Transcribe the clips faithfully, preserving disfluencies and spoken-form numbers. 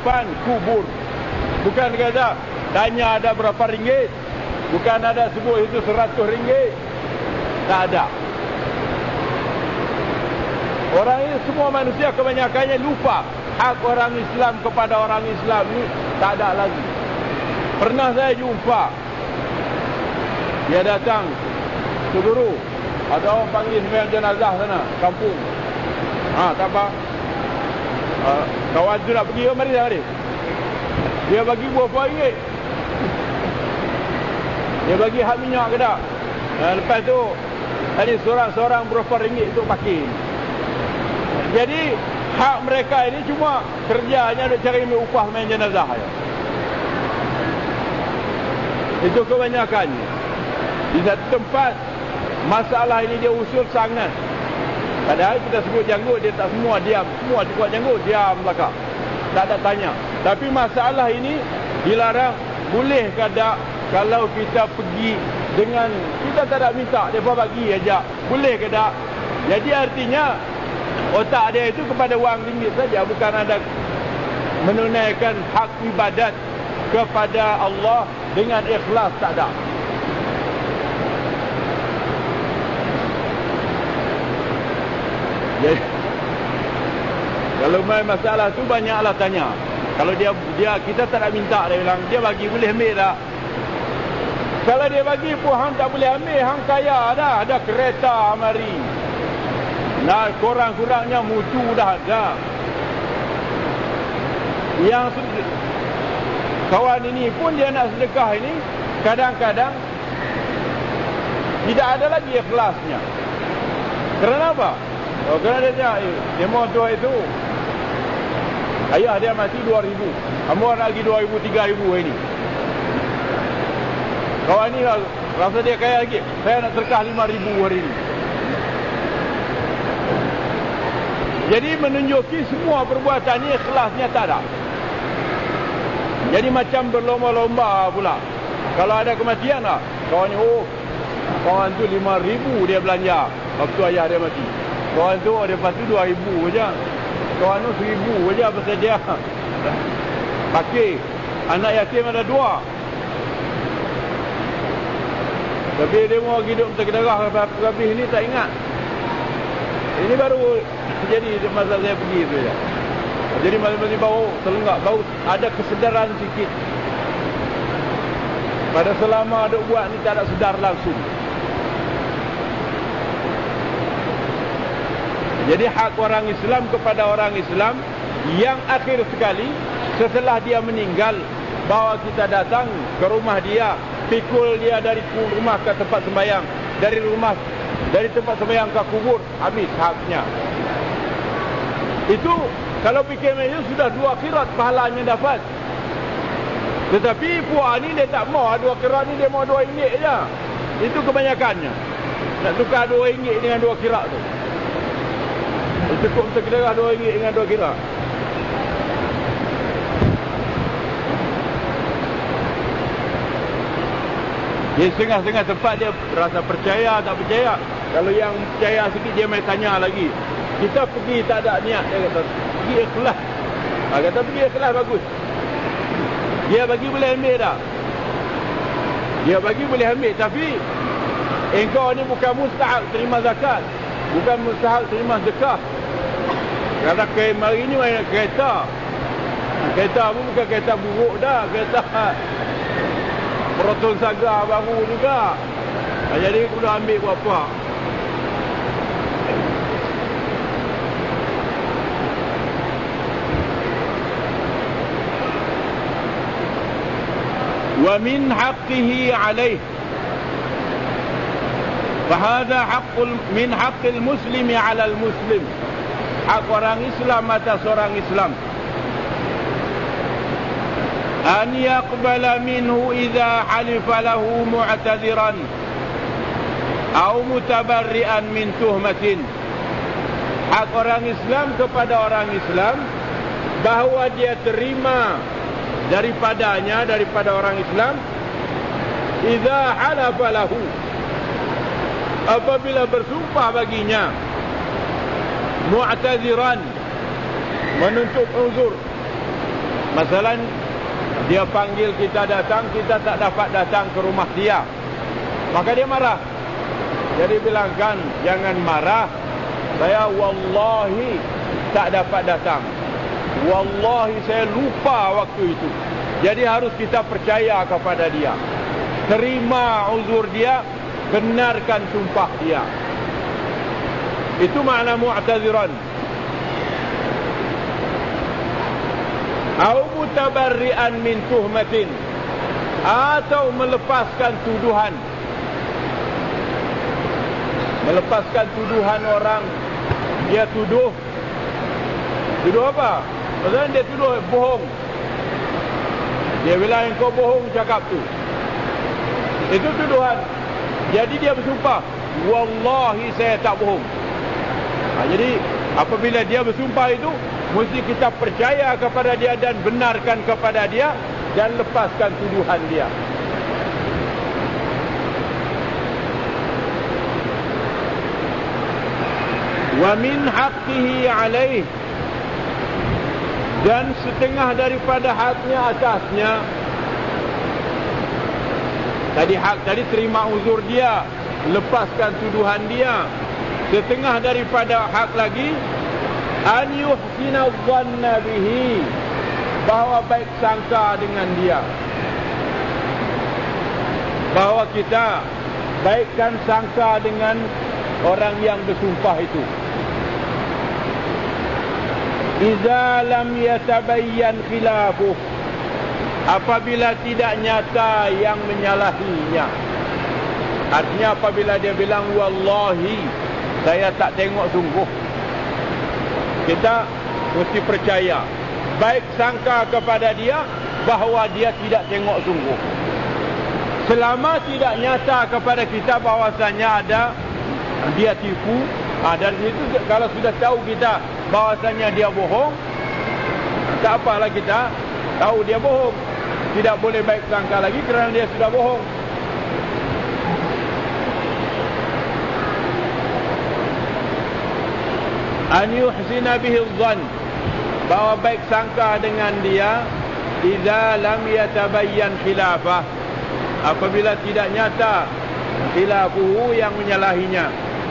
depan kubur. Bukan kata tanya ada berapa ringgit, bukan ada sebut itu seratus ringgit. Tak ada. Orang ini semua manusia kebanyakannya lupa hak orang Islam kepada orang Islam ni tak ada lagi. Pernah saya jumpa, dia datang ke guru, ada orang panggil sembahyang jenazah sana, kampung. Ah, tak apa. Uh, kawan tu nak pergi, oh, mari dah, mari. Dia bagi berapa ringgit? Dia bagi hak minyak ke tak? Uh, lepas tu, tadi seorang-seorang berapa ringgit untuk parking. Jadi, hak mereka ini cuma kerjanya untuk cari upah main jenazah. Ya. Itu kebanyakannya. Di satu tempat, masalah ini dia usul sangat. Padahal kita sebut janggut, dia tak semua diam. Semua cukup janggut, diam belakang. Tak ada tanya. Tapi masalah ini dilarang. Boleh ke tak kalau kita pergi dengan, kita tak ada minta, dia bagi aja. Boleh ke tak? Jadi artinya, otak dia itu kepada wang ringgit saja. Bukan ada menunaikan hak ibadat kepada Allah dengan ikhlas, tak ada. Jadi, kalau main masalah tu banyaklah tanya. Kalau dia dia kita tak nak minta, dia bilang dia bagi boleh ambil tak? Kalau dia bagi pun hang tak boleh ambil, hang kaya dah, ada kereta mari. Nah, kurang-kurangnya mutu dah ada. Yang kawan ini pun dia nak sedekah ini, kadang-kadang tidak ada lagi ikhlasnya. Kerana apa? Oh, kerana dia eh, dia mau tua itu. Ayah dia mati dua ribu. Kamu nak lagi dua ribu, tiga ribu ini. Kawan ni rasa dia kaya lagi. Saya nak sedekah lima ribu hari ini. Jadi menunjuki semua perbuatan ni ikhlasnya tak ada. Jadi macam berlomba-lomba pula. Kalau ada kematian lah, kawan ni, oh, kawan tu lima ribu dia belanja waktu ayah dia mati. Kawan tu dia lepas tu dua ribu saja. Kawan tu seribu saja pasal dia pakai. Anak yatim ada dua. Tapi dia mau hidup terkedarah habis ni tak ingat. Ini baru jadi masa saya pergi tu ya. Jadi masing-masing bau telenggak, bau ada kesedaran sikit. Pada selama ada buat ni tak ada sedar langsung. Jadi hak orang Islam kepada orang Islam yang akhir sekali setelah dia meninggal, bawa kita datang ke rumah dia, pikul dia dari rumah ke tempat sembahyang, dari rumah dari tempat sembahyang ke kubur, habis haknya. Itu kalau fikir itu sudah dua kirat pahalanya dapat. Tetapi puak ni dia tak mau dua kirat ni, dia mau dua ringgit aja. Itu kebanyakannya. Nak tukar dua ringgit dengan dua kirat tu. Cukup sekedar dua ringgit dengan dua kirat. Di setengah-setengah tempat dia rasa percaya, tak percaya. Kalau yang percaya sikit dia main tanya lagi. Kita pergi tak ada niat, dia kata pergi ikhlas. Ha, kata pergi ikhlas bagus. Dia bagi boleh ambil tak? Dia bagi boleh ambil, tapi engkau ni bukan mustahak terima zakat, bukan mustahak terima zakah. Kata hari ni main kereta. Kereta pun bukan kereta buruk dah, kereta Proton Saga baru juga. Jadi aku dah ambil berapa. Wa min haqqihi alaih. Fahada haqqul min haqqil muslimi 'ala al-muslim. Hak orang Islam atas orang Islam. An yaqbala minhu idza halifa lahu mu'tadiran aw mutabarri'an min tuhmatin. Hak orang Islam kepada orang Islam bahawa dia terima daripadanya, daripada orang Islam, idza halafa lahu, apabila bersumpah baginya, mu'taziran, menuntut uzur, Masalah dia panggil kita datang, kita tak dapat datang ke rumah dia, maka dia marah. Jadi bilangkan, jangan marah, saya wallahi tak dapat datang, wallahi saya lupa waktu itu. Jadi harus kita percaya kepada dia, terima uzur dia, benarkan sumpah dia. Itu makna mu'taziran. Au mutabarri'an min tuhmatin, atau melepaskan tuduhan. Melepaskan tuduhan orang. Dia tuduh. Tuduh apa? Maksudnya dia tuduh bohong. Dia bilang engkau bohong cakap tu. Itu tuduhan. Jadi dia bersumpah, wallahi saya tak bohong. Ha, jadi apabila dia bersumpah itu, mesti kita percaya kepada dia dan benarkan kepada dia dan lepaskan tuduhan dia. Wa min haqqihi alaih, dan setengah daripada haknya atasnya. Tadi hak tadi terima uzur dia, lepaskan tuduhan dia. Setengah daripada hak lagi, an yuhsina dhanna bihi, bahawa baik sangka dengan dia. Bahawa kita baikkan sangka dengan orang yang bersumpah itu. Iza lam yatabayyan khilafuh, apabila tidak nyata yang menyalahinya. Artinya apabila dia bilang wallahi saya tak tengok sungguh, kita mesti percaya, baik sangka kepada dia bahawa dia tidak tengok sungguh. Selama tidak nyata kepada kita bahawasanya ada dia tipu, ha, dari situ kalau sudah tahu kita bahawasanya dia bohong, tak apalah kita tahu dia bohong. Tidak boleh baik sangka lagi kerana dia sudah bohong. An yuhsina bihi dhann, bahawa baik sangka dengan dia, idza lam yatabayyan khilafah, apabila tidak nyata khilafuhu yang menyalahinya.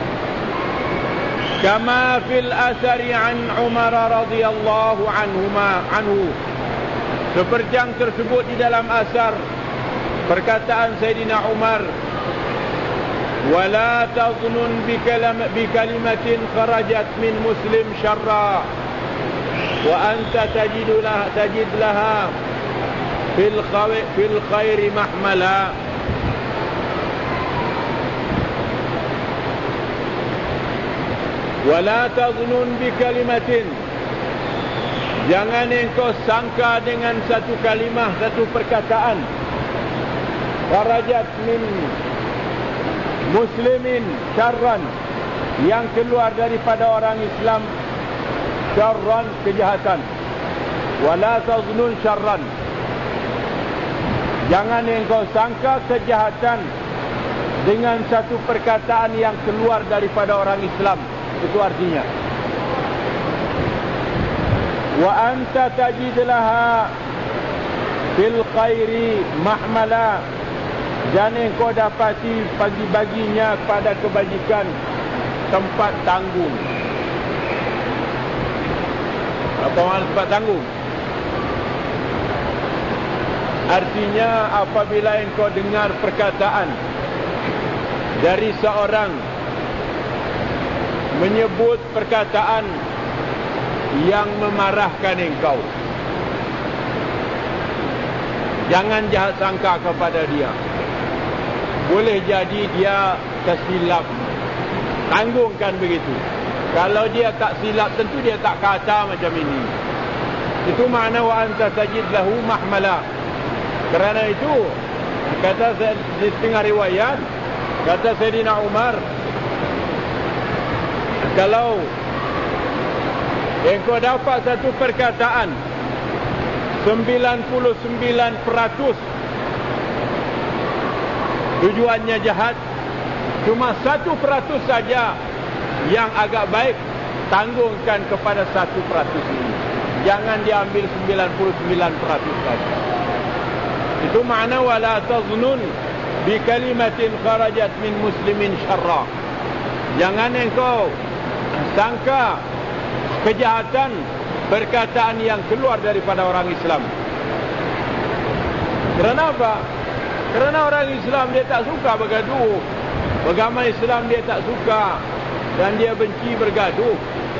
Kama fil asari an Umar radhiyallahu anhuma anhu, seperti yang tersebut di dalam asar perkataan Sayyidina Umar, wala taznun bi kalimatin kharajat min muslim syarra wa anta tajidu laha tajid laha fil khair fil khairi mahmala. Wala taznun bi kalimatin, jangan engkau sangka dengan satu kalimah, satu perkataan, kharajat min muslimin syarran, yang keluar daripada orang Islam syarran, kejahatan. Wala taznun syarran, jangan engkau sangka kejahatan dengan satu perkataan yang keluar daripada orang Islam. Itu artinya, wa anta tajid laha fil khairi mahmala, dan engkau dapati bagi-baginya pada kebajikan tempat tanggung. Apa makna tempat tanggung? Artinya apabila engkau dengar perkataan dari seorang menyebut perkataan yang memarahkan engkau, jangan jahat sangka kepada dia. Boleh jadi dia tersilap, tanggungkan begitu. Kalau dia tak silap, tentu dia tak kata macam ini. Itu makna wa anta tajid lahu mahmala. Kerana itu kata di setengah riwayat, kata Sayyidina Umar, kalau engkau dapat satu perkataan sembilan puluh sembilan peratus tujuannya jahat, cuma satu peratus saja yang agak baik, tanggungkan kepada satu peratus ini. jangan diambil sembilan puluh sembilan peratus tadi. Itu makna wala taznun bi kalimatin kharajat min muslimin syarra. Jangan engkau sangka kejahatan perkataan yang keluar daripada orang Islam. Kerana apa? Kerana orang Islam dia tak suka bergaduh. Agama Islam dia tak suka dan dia benci bergaduh.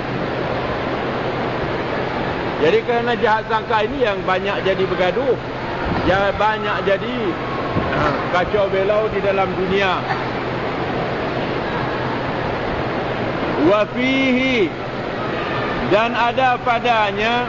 Jadi kerana jahat sangka ini yang banyak jadi bergaduh, yang banyak jadi kacau belau di dalam dunia. Wa fihi, dan ada padanya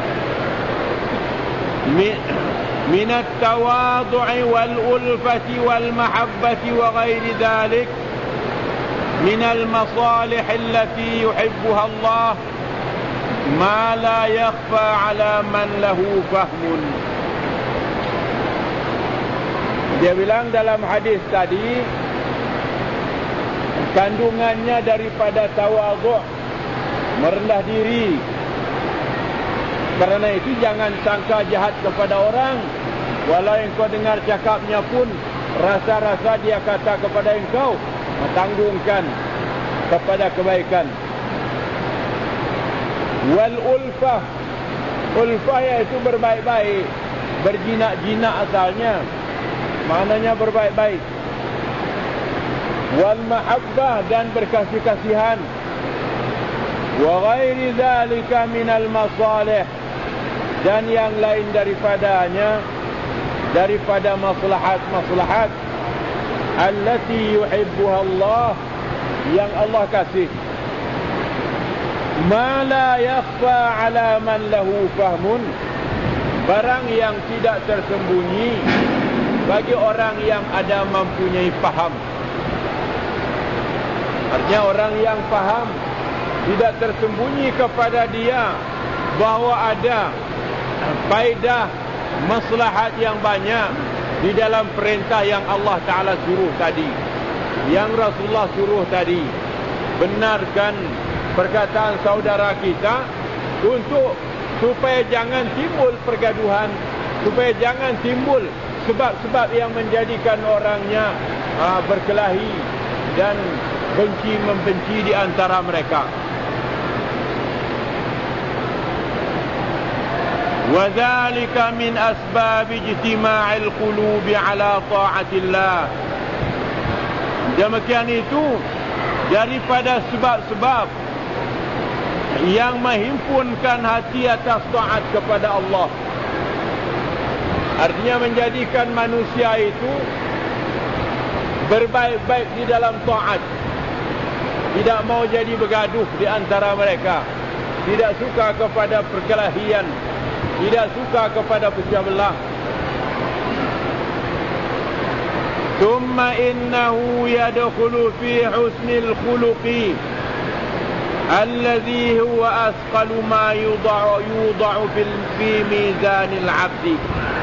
minat tawadhu'i wal ulfati wal mahabbati wa ghairi dhalik minal masalih allati yuhibbuha Allah ma la yakhfa ala man lahu fahmun. Dia bilang dalam hadis tadi, kandungannya daripada tawadhu', merendah diri. Kerana itu jangan sangka jahat kepada orang. Walau engkau dengar cakapnya pun, rasa-rasa dia kata kepada engkau, tanggungkan kepada kebaikan. Wal ulfah, ulfah iaitu berbaik-baik, berjinak-jinak asalnya, maknanya berbaik-baik. Wal mahabbah, dan berkasih-kasihan. Wa ghairi dzalika minal masalih, dan yang lain daripadanya, daripada maslahat-maslahat allati yuhibbuha Allah, yang Allah kasih. Ma la yakhfa ala man lahu fahmun, barang yang tidak tersembunyi bagi orang yang ada mempunyai faham. Artinya orang yang faham, tidak tersembunyi kepada dia bahawa ada faedah maslahat yang banyak di dalam perintah yang Allah Ta'ala suruh tadi, yang Rasulullah suruh tadi. Benarkan perkataan saudara kita untuk supaya jangan timbul pergaduhan, supaya jangan timbul sebab-sebab yang menjadikan orangnya aa, berkelahi dan benci membenci di antara mereka. وَذَلِكَ مِنْ أَسْبَابِ اجْتِمَاعِ الْقُلُوبِ عَلَى طَاعَةِ اللَّهِ. Demikian itu daripada sebab-sebab yang menghimpunkan hati atas taat kepada Allah. Artinya menjadikan manusia itu berbaik-baik di dalam taat, tidak mau jadi bergaduh di antara mereka, tidak suka kepada perkelahian, tidak suka kepada pecah belah. Thumma innahu yadkhulu fi husnil khuluqi alladhi huwa asqalu ma yudha'u yudha'u fi mizanil 'abdi.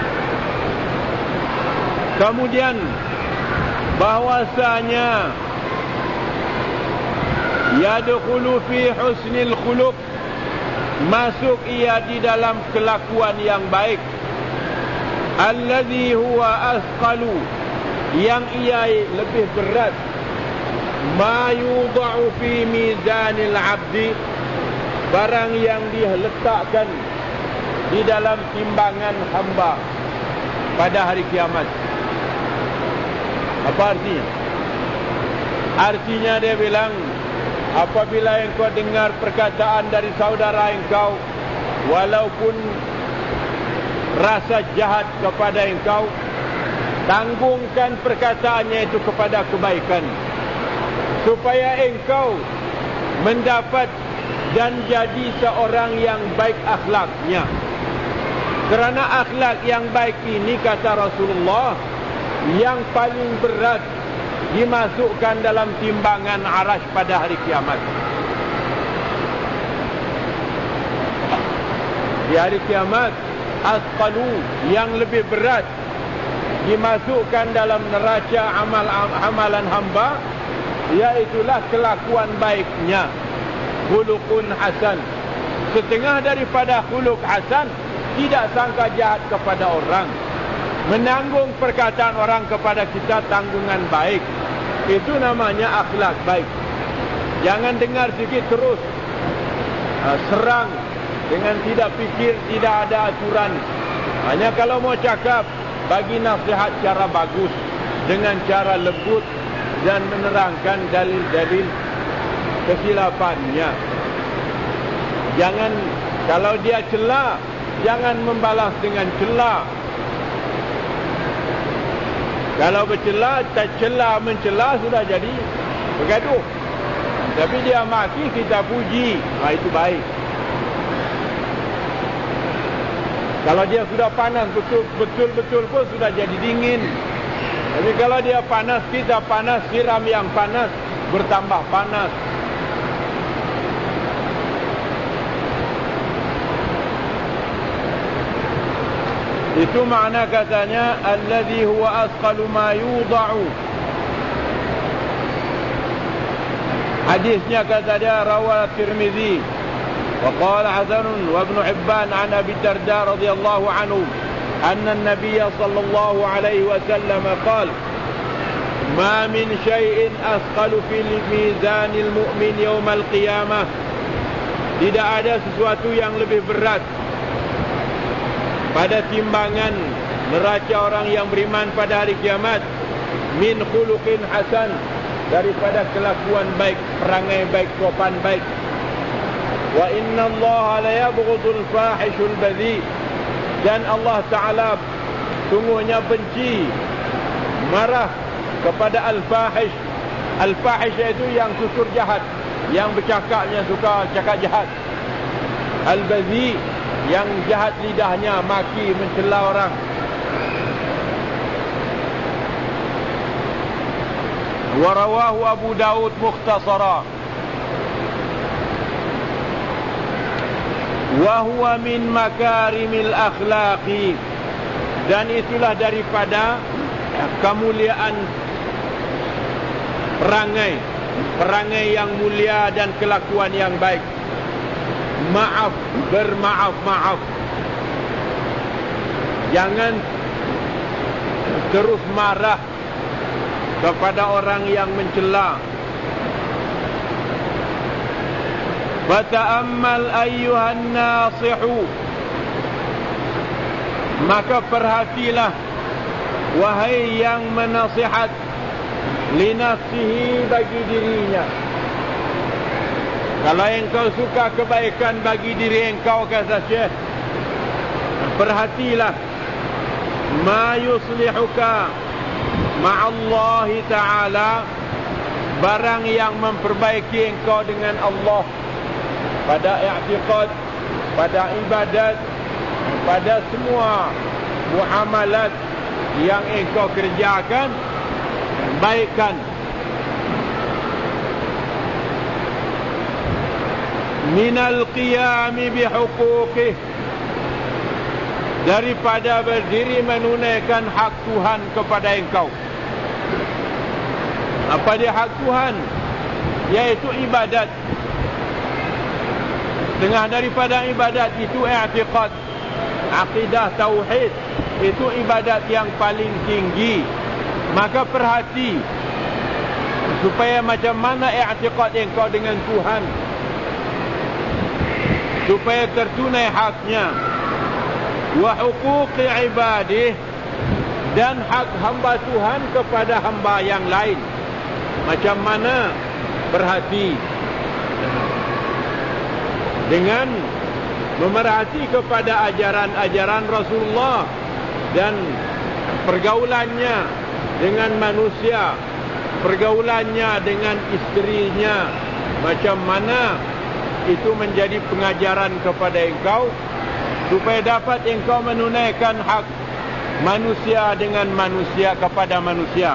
Kemudian bahwasanya yadkhulu fi husnil khuluq, masuk ia di dalam kelakuan yang baik, alladhi huwa asqalu, yang ia lebih berat, ma yudha'u fi mizanil 'abdi, barang yang diletakkan di dalam timbangan hamba pada hari kiamat. Apa artinya? Artinya dia bilang, apabila engkau dengar perkataan dari saudara engkau, walaupun rasa jahat kepada engkau, tanggungkan perkataannya itu kepada kebaikan, supaya engkau mendapat dan jadi seorang yang baik akhlaknya. Kerana akhlak yang baik ini, kata Rasulullah, yang paling berat dimasukkan dalam timbangan arash pada hari kiamat. Di hari kiamat, asqalu, yang lebih berat dimasukkan dalam neraca amal amalan hamba, iaitulah kelakuan baiknya, khuluqun hasan, setengah daripada khuluq hasan, tidak sangka jahat kepada orang, menanggung perkataan orang kepada kita tanggungan baik. Itu namanya akhlak baik. Jangan dengar sikit terus uh, serang dengan tidak fikir, tidak ada aturan. Hanya kalau mau cakap, bagi nasihat cara bagus, dengan cara lembut, dan menerangkan dalil-dalil kesilapannya. Jangan, kalau dia cela, jangan membalas dengan cela. Kalau bercela, tak cela mencela, sudah jadi bergaduh. Tapi dia maki, kita puji, nah, itu baik. Kalau dia sudah panas betul-betul pun sudah jadi dingin. Tapi kalau dia panas, kita panas, siram yang panas, bertambah panas. Itu makna katanya alladhi huwa asqalu ma yudha'u. Hadisnya kata dia rawat Tirmizi wa qala Hasan wa Ibn Hibban an Abi Darda radhiyallahu anhu anna an-nabiy sallallahu alaihi wasallam qala ma min shay'in asqalu fi mizan al-mu'min yawm al-qiyamah. Tidak ada sesuatu yang lebih berat pada timbangan neraca orang yang beriman pada hari kiamat min khuluqin hasan, daripada kelakuan baik, perangai baik, sopan baik. Wa inna Allah la yabghudul fahishul badhi, dan Allah Ta'ala sungguhnya benci, marah kepada al-fahish. Al-fahish itu yang tutur jahat, yang bercakapnya suka cakap jahat. Al-badhi, yang jahat lidahnya, maki, mencela orang. Wa rawahu Abu Daud mukhtasara wa huwa min makarimil akhlaqi, dan itulah daripada kemuliaan perangai, perangai yang mulia dan kelakuan yang baik. Maaf, bermaaf-maaf. Jangan terus marah kepada orang yang mencela. Fata'ammal ayyuhan nasihu, maka perhatilah wahai yang menasihat, linafsihi, bagi dirinya. Kalau engkau suka kebaikan bagi diri engkau, kata Syekh, perhatilah ma yuslihuka ma'allahi ta'ala, barang yang memperbaiki engkau dengan Allah pada i'tiqad, pada ibadat, pada semua muamalat yang engkau kerjakan, baikkan. Minal qiyami bihuquqih, daripada berdiri menunaikan hak Tuhan kepada engkau. Apa dia hak Tuhan? Yaitu ibadat. Setengah daripada ibadat itu i'tiqad, akidah tauhid, itu ibadat yang paling tinggi. Maka perhati supaya macam mana i'tiqad engkau dengan Tuhan, supaya tertunai haknya. Wa huquqi ibadih, dan hak hamba Tuhan kepada hamba yang lain. Macam mana? Perhati dengan memerhati kepada ajaran-ajaran Rasulullah dan pergaulannya dengan manusia, pergaulannya dengan isterinya, macam mana itu menjadi pengajaran kepada engkau, supaya dapat engkau menunaikan hak manusia dengan manusia kepada manusia.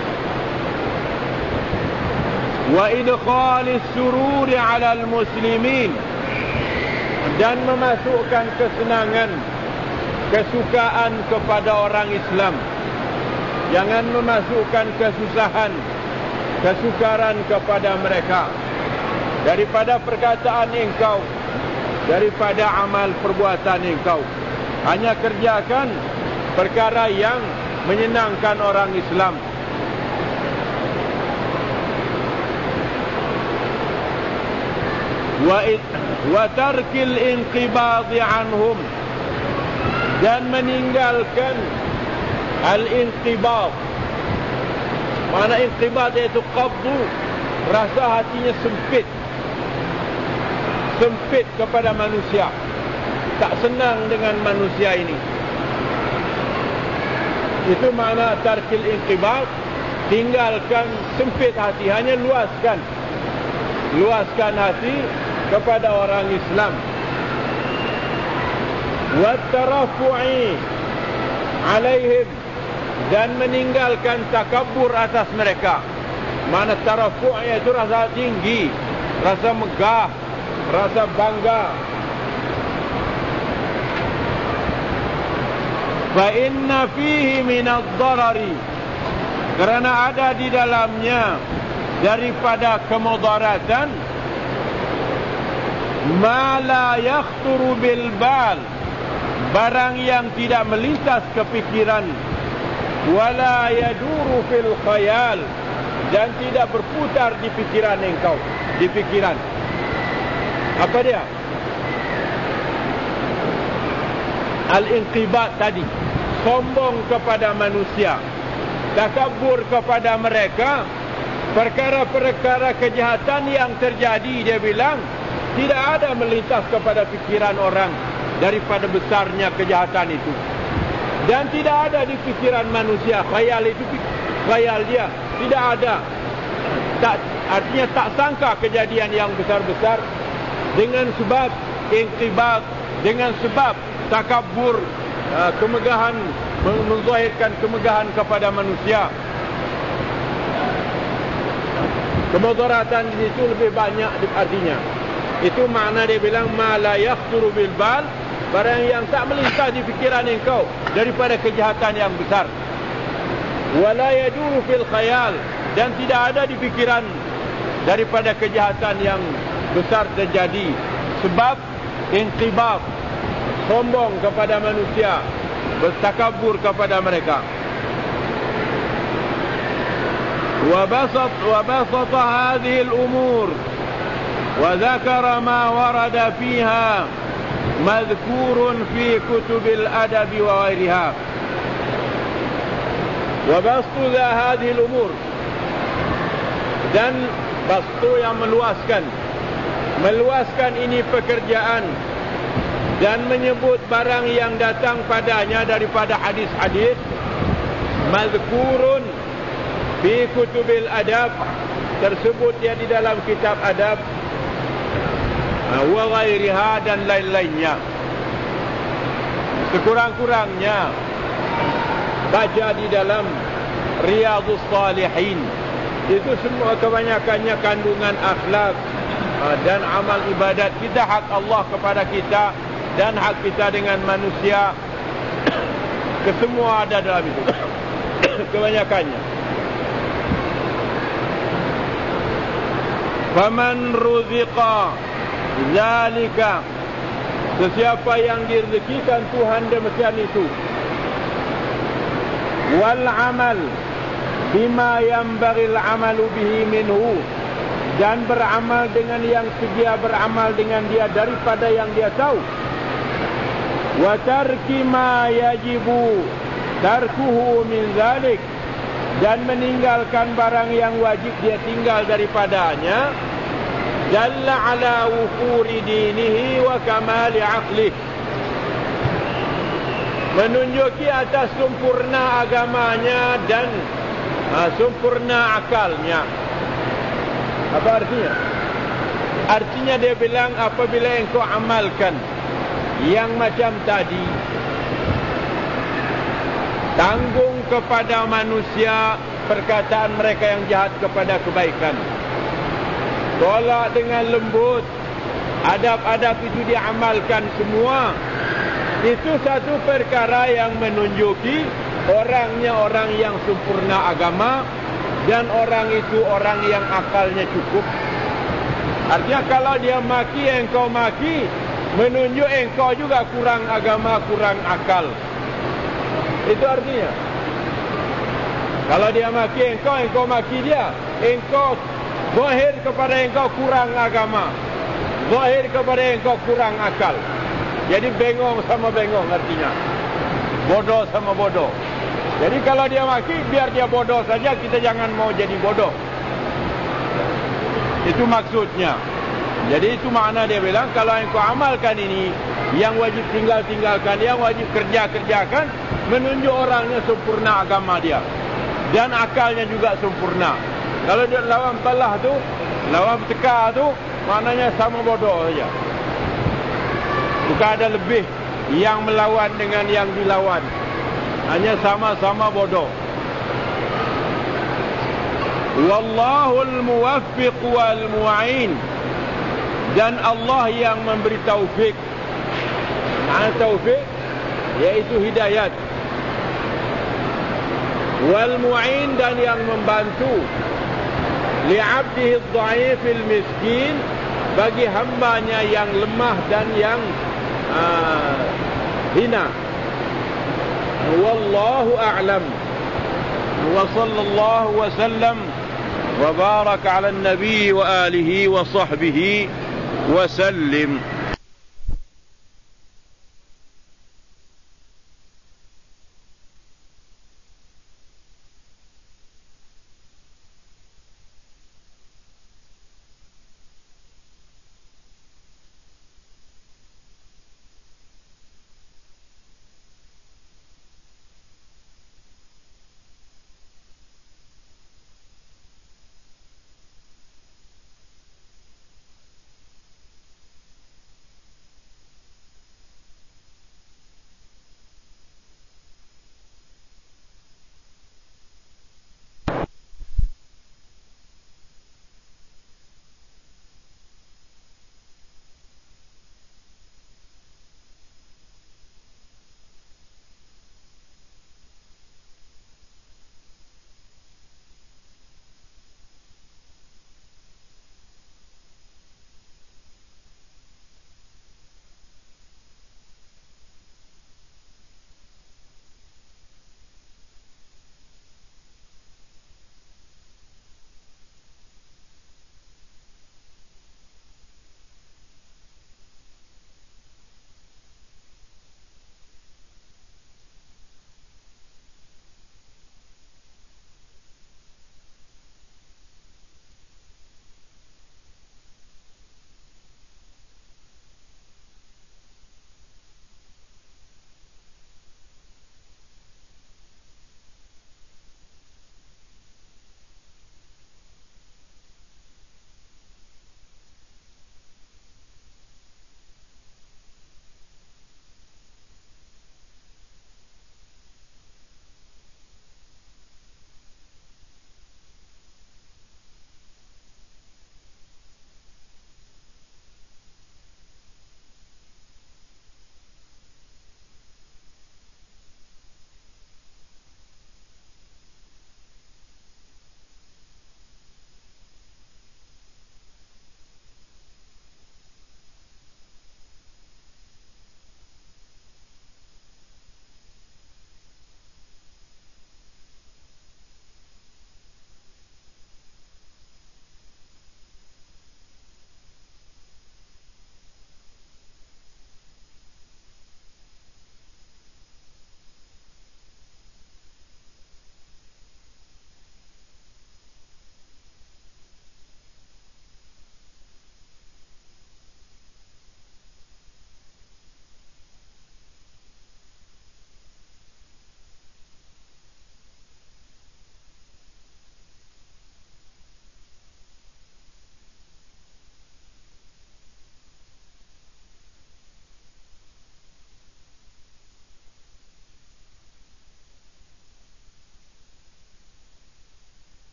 Wa idkhalis sururi 'alal muslimin, dan memasukkan kesenangan, kesukaan kepada orang Islam. Jangan memasukkan kesusahan, kesukaran kepada mereka. Daripada perkataan engkau, daripada amal perbuatan engkau. Hanya kerjakan perkara yang menyenangkan orang Islam. Wa wa tarkil inqibadhi anhum, dan meninggalkan al-inqibad. Mana inqibad iaitu qabdu, rasa hatinya sempit. Sempit kepada manusia, tak senang dengan manusia ini. Itu makna tarkil inqibad, tinggalkan sempit hati, hanya luaskan. Luaskan hati kepada orang Islam. Wa tarafu'i alaihim, dan meninggalkan takabur atas mereka. Mana tarafu' iaitu rasa tinggi, rasa megah, rasa bangga. Fa inna fihi min ad-darari, kerana ada di dalamnya daripada kemudaratan ma la yakhturu bil bal, barang yang tidak melintas ke pikiran, wala yaduru fil khayal, dan tidak berputar di pikiran engkau, di pikiran. Apa dia? Al-inqibat tadi, sombong kepada manusia, takabur kepada mereka. Perkara-perkara kejahatan yang terjadi, dia bilang, tidak ada melintas kepada pikiran orang daripada besarnya kejahatan itu. Dan tidak ada di pikiran manusia. Khayal itu, khayal dia tidak ada. Tak, artinya tak sangka kejadian yang besar-besar dengan sebab inqibad, dengan sebab takabur, kemegahan, menzahirkan kemegahan kepada manusia. Kemudaratan di situ lebih banyak artinya. Itu makna dia bilang ma la yakhturu bil bal, barang yang tak melintas di fikiran engkau daripada kejahatan yang besar. Wala yaduru fil khayal, dan tidak ada di fikiran daripada kejahatan yang besar terjadi. Sebab inqibab, sombong kepada manusia, bertakabur kepada mereka. وبسط وبسط هذه الأمور وذكر ما ورد فيها مذكور في كتب الأدب وغيرها. وبسط هذه الأمور, dan bastu yang meluaskan, meluaskan ini pekerjaan, dan menyebut barang yang datang padanya daripada hadis-hadis, mazkurun fi kutubil adab, tersebut dia di dalam kitab adab, wa ghairiha, dan lain-lainnya. Sekurang-kurangnya baca di dalam Riyadhus Salihin. Itu semua kebanyakannya kandungan akhlak dan amal ibadat kita, hak Allah kepada kita dan hak kita dengan manusia. Kesemua ada dalam itu. Kebanyakannya. Faman ruziqa zalika, sesiapa yang direzekikan Tuhan demikian itu, wal amal bima yanbaghil amalu bihi minhu, dan beramal dengan yang sedia beramal dengan dia daripada yang dia tahu, wa tarki ma yajibu tarkuhu min zalik, dan meninggalkan barang yang wajib dia tinggal daripadanya, dalla ala wufuri dinihi wa kamali aqlih, menunjuki atas sempurna agamanya dan uh, sempurna akalnya. Apa artinya? Artinya dia bilang apabila engkau amalkan yang macam tadi, tanggung kepada manusia perkataan mereka yang jahat kepada kebaikan, tolak dengan lembut, adab-adab itu diamalkan semua. Itu satu perkara yang menunjuki orangnya orang yang sempurna agama, dan orang itu orang yang akalnya cukup. Artinya kalau dia maki, engkau maki, menunjuk engkau juga kurang agama, kurang akal. Itu artinya. Kalau dia maki engkau, engkau maki dia. Engkau zahir kepada engkau kurang agama, zahir kepada engkau kurang akal. Jadi bengong sama bengong artinya. Bodoh sama bodoh. Jadi kalau dia maki, biar dia bodoh saja, kita jangan mau jadi bodoh. Itu maksudnya. Jadi itu makna dia bilang, kalau engkau amalkan ini, yang wajib tinggal-tinggalkan, yang wajib kerja-kerjakan, menunjuk orangnya sempurna agama dia. Dan akalnya juga sempurna. Kalau dia lawan telah tu, lawan teka tu, maknanya sama bodoh saja. Bukan ada lebih yang melawan dengan yang dilawan. Hanya sama-sama bodoh. Wallahul muwaffiq wal mu'in. Dan Allah yang memberi taufik. Makna taufik yaitu hidayat. Wal mu'in, dan yang membantu li'abdihi ad-dha'ifil miskin, bagi hambanya yang lemah dan yang uh, hina. Wallahu a'lam. Wa sallallahu wa sallam wa baraka ala an-nabi wa alihi wa sahbihi wa sallim.